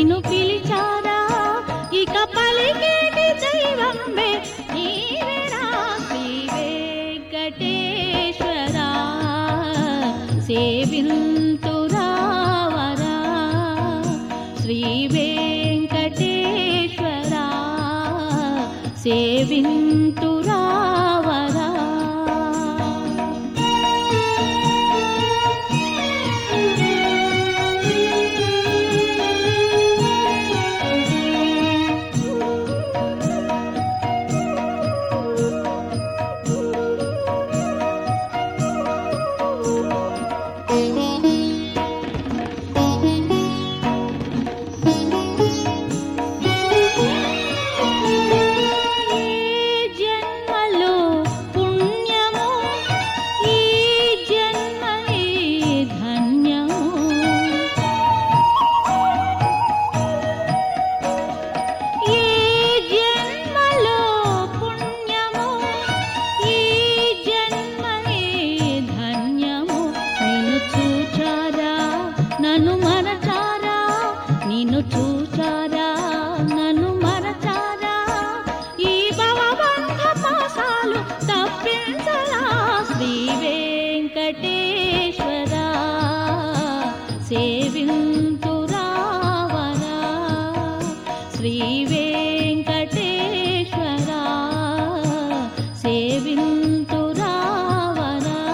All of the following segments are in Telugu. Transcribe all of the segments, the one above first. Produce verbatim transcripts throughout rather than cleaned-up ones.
నిన్ను పిలిచారా ఇక పలికేటి దైవంబే నీవేరా శ్రీ వెంకటేశ్వరా సేవింతురావరా శ్రీ వెంకటేశ్వరా సేవింతురావరా నన్ను మరచారా నిన్ను చూచారా నన్ను మరచారా ఈ భవబంధ పాశాలు తప్పించరా శ్రీ వెంకటేశ్వరా సేవింతురావరా శ్రీ వెంకటేశ్వరా సేవింతురావరా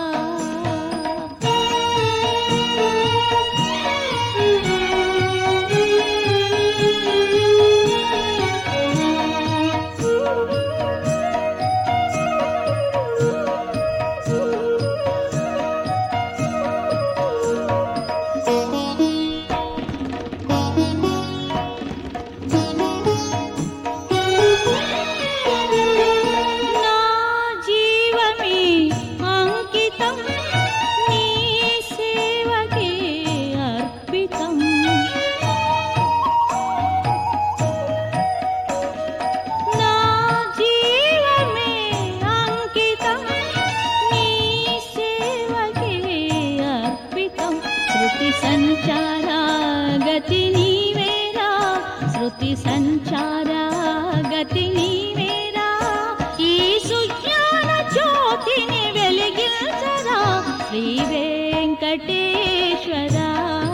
సంచారా గతి నీవేరా శృతి సంచారా గతి నీవేరా ఈ సుజ్ఞాన జ్యోతిని వెలిగించరా శ్రీ వెంకటేశ్వరా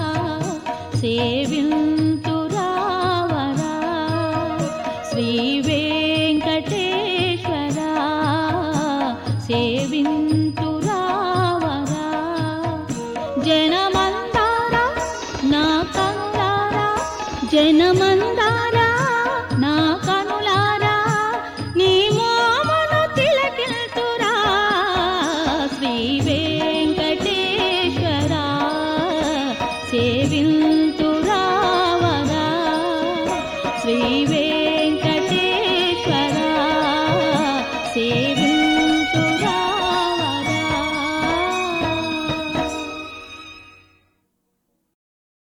సేవింతురావరా శ్రీ వెంకటేశ్వరా సేవింతురావరా జనమందారా నా కనులారా జనమందారా నా కనులారా నీ మోమును తిలకిల్తురా శ్రీ వెంకటేశ్వరా సేవింతురావరా శ్రీ వెంకటేశ్వరా సేవ